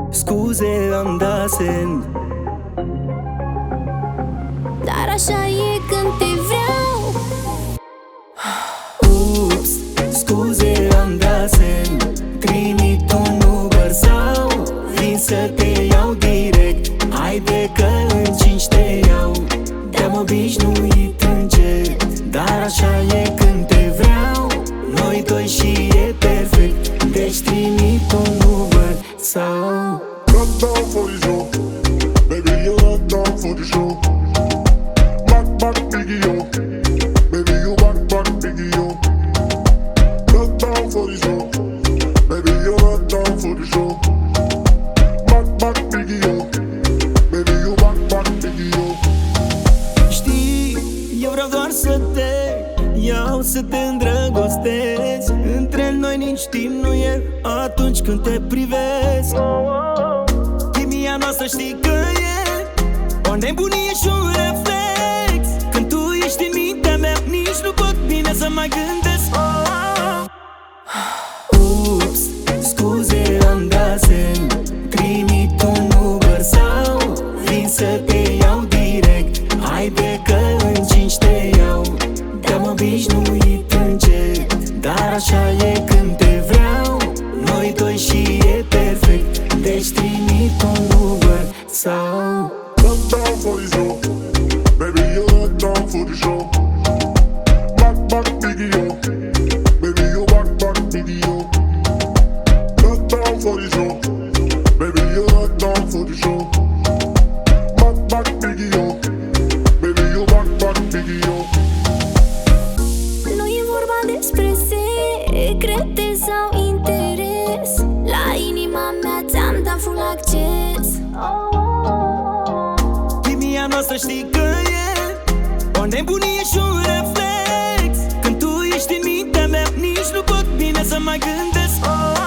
Scuze, am dat semn, dar așa e când te vreau. Ups, scuze, am dat semn. Trimit un Uber sau vin să te iau direct. Haide că în 5 te iau. Te-am obișnuit încet, dar așa e când te vreau. Noi doi și e perfect. Deci trimit un Uber sau Run down for the show, baby, you run down for the show. Back, back, biggie, yo, baby, you back, back, biggie, yo. Run down for the show, baby, you run down for the show. Back, back, biggie, yo, baby, you back, back, biggie, yo. Știi, eu vreau doar să te iau, să te îndrăgostesc. Între noi nici timp nu e atunci când te privesc. Chimia noastră știi că e o nebunie și un reflex. Când tu ești în mintea mea, nici nu pot bine să mai gândesc. Ups, scuze, am dat semn. Trimit un Uber sau vin să te iau direct. Haide că în 5 te iau. Te-am obișnuit încet, dar așa e când te vreau. Noi doi și e perfect. Deci trimit un Uber sau Run down for the show, baby, you run down for the show. Back, back, biggie, yo, baby, you back, back, biggie, yo. Run down for the show, baby, you run down for the show. Back, back, biggie, yo, baby, you back, back, biggie, yo. Nu e vorba despre secrete sau interes. La inima mea ți-am dat full acces. chimia noastră știi că e o nebunie și un reflex. Când tu ești în mintea mea, nici nu pot bine să mai gândesc.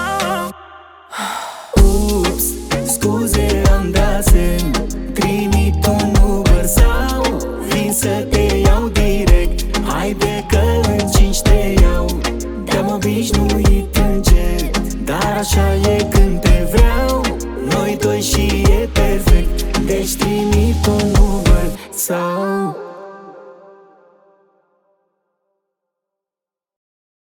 Ups, scuze, am dat semn. Trimit un Uber sau vin să te iau direct. Haide că în 5 te iau. Te-am obișnuit încet, dar așa e când te vreau. Noi doi și e perfect. Deci trimit un